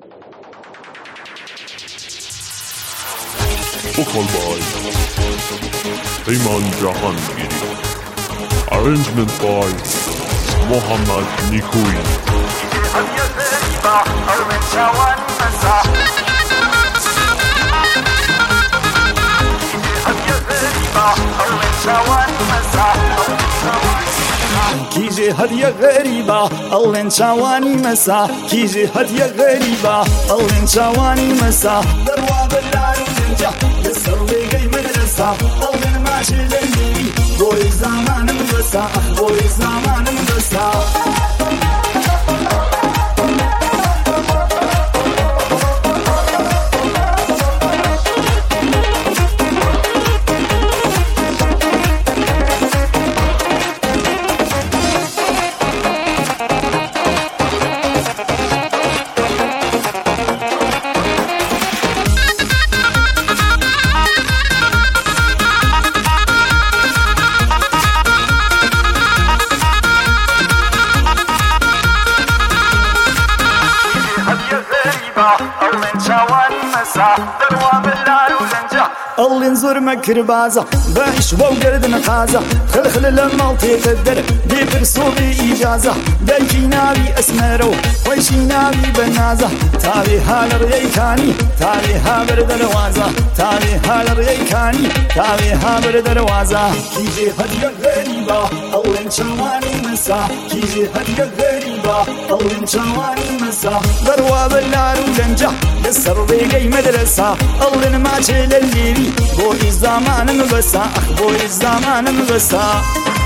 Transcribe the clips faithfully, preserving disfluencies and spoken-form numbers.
Bukalbay, Peyman Jahangiri. Arrangement by Mohammad Nikui. كيجي هدية غريبة الله نشاواني مسا كيجي هدية غريبة الله نشاواني مسا دروا بالدار وجنجا يسر لي مدرسة الله ماشي للي بوي زمان مدرسة بوي زمان مدرسة الله نزور مكر بازا باش وقرد نقازا خلخل لما تقدر بيبرسو بإجازة دايكي نابي اسمرو ويشي نابي بنازة تابي هال ريكاني تابي هابر دروازة تابي هال ريكاني تابي هابر دروازة كيجي هدية غريبة الله نشواني مسا كيجي هدية غريبة الله نشواني مسا دروا بالنار ولنجا يسر بيقي مدرسة الله نماشي لليبي بوي الزمان مبسا بوي الزمان مبسا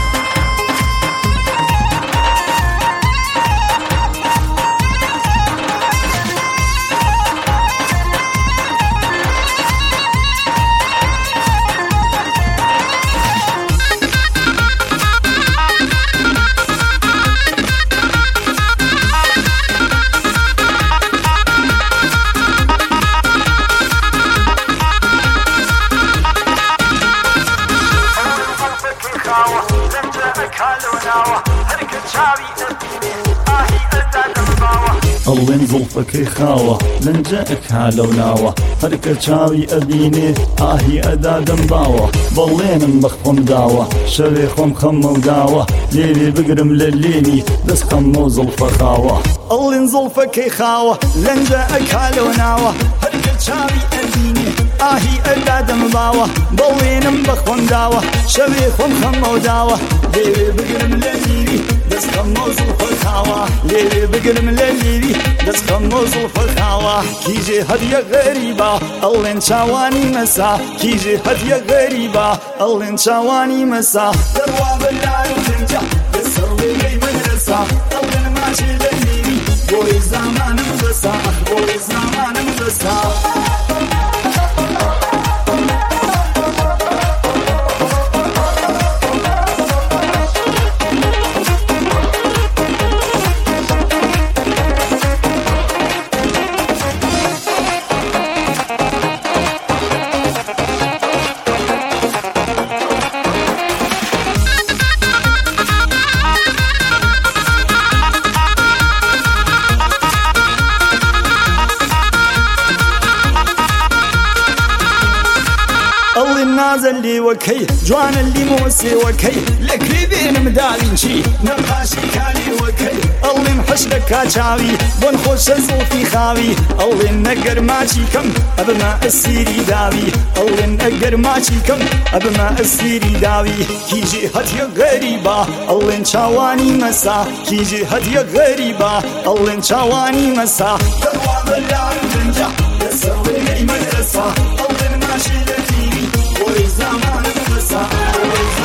الله زلفك خاوة لن جاءك هالو ناوة هرك شاوي أبيني آهي أدادم باوة ضلين مخفم داوة شريخم خم وداوة ليلي بقرم لليني بس خم زلف خاوة الله زلفك خاوة لن جاءك هالو ناوة هرك شاوي أبيني آهي أدادم باوة ضلين مخفم داوة شريخم خم وداوة ليلي بقرم لليني بس خم زلف خاوة ليلي بقرم لليني بس خموز الفخاوة كيجي هدية غريبة الله نشاواني مسا كيجي هدية غريبة الله نشاواني مسا دروا بالنار وتنجح يسر لي مدرسة الله ماشي لليبي بوي زمان مدرسة بوي زمان مدرسة الله النازل لي وكي جوان اللي موسي وكي لكري بين مدالين شي نقاشي كالي وكي الله محشلك كاشاوي بون خوش زوفي خاوي الله نقر ماشي كم أبما السيري داوي الله نقر ماشي كم أبما السيري داوي كيجي هدية غريبة الله نشاواني مسا كيجي هدية غريبة الله نشاواني مسا دروا بالدار وتنجح يسر لي مدرسة الله ماشي لليبي بوي زمان مبسا